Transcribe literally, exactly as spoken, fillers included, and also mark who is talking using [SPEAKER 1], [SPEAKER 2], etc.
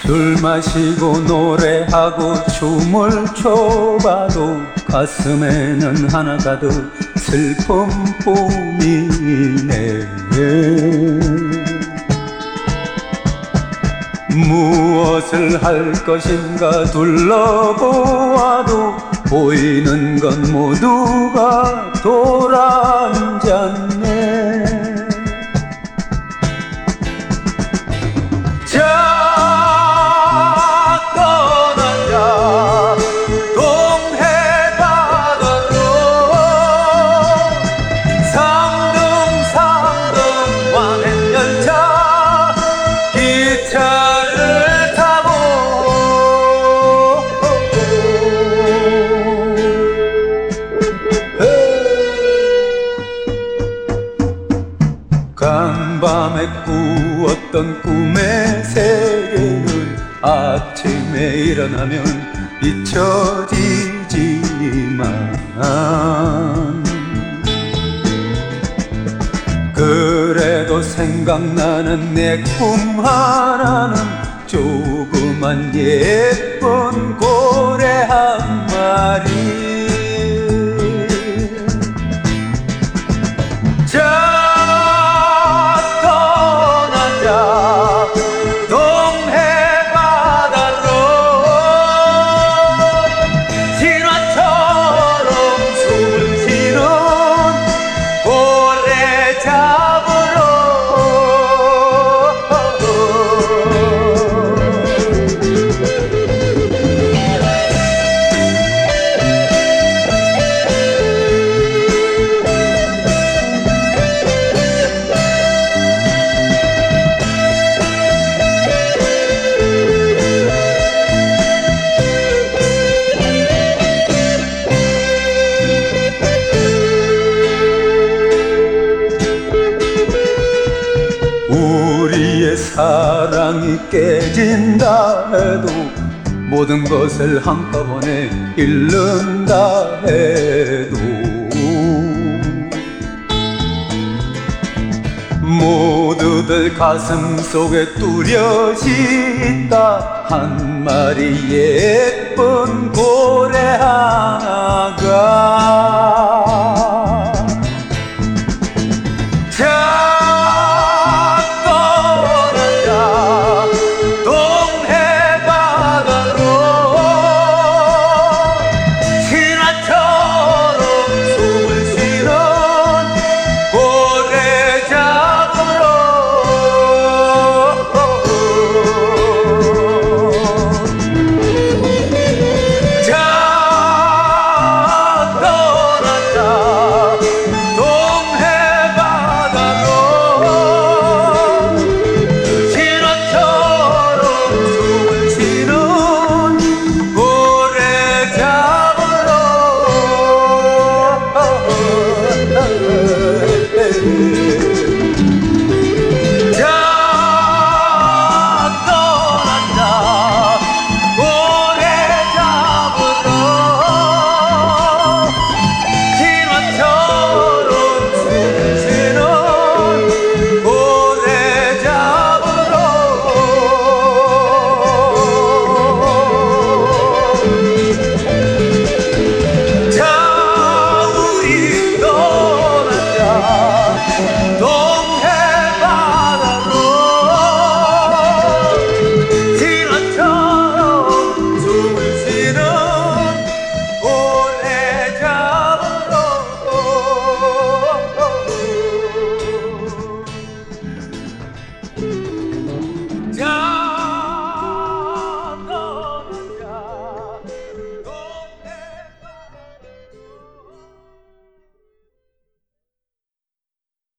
[SPEAKER 1] 술 마시고 노래하고 춤을 춰봐도 가슴에는 하나 가득 슬픔뿐이네. 무엇을 할 것인가 둘러보아도 보이는 건 모두가 돌아앉았네. 간밤에 꾸었던 꿈의 세계는 아침에 일어나면 잊혀지지만 그래도 생각나는 내 꿈 하나는 조그만 예쁜 고래 한 마리. 우리의 사랑이 깨진다 해도 모든 것을 한꺼번에 잃는다 해도 모두들 가슴 속에 뚜렷이 있다 한 마리 예쁜 고래 하나가.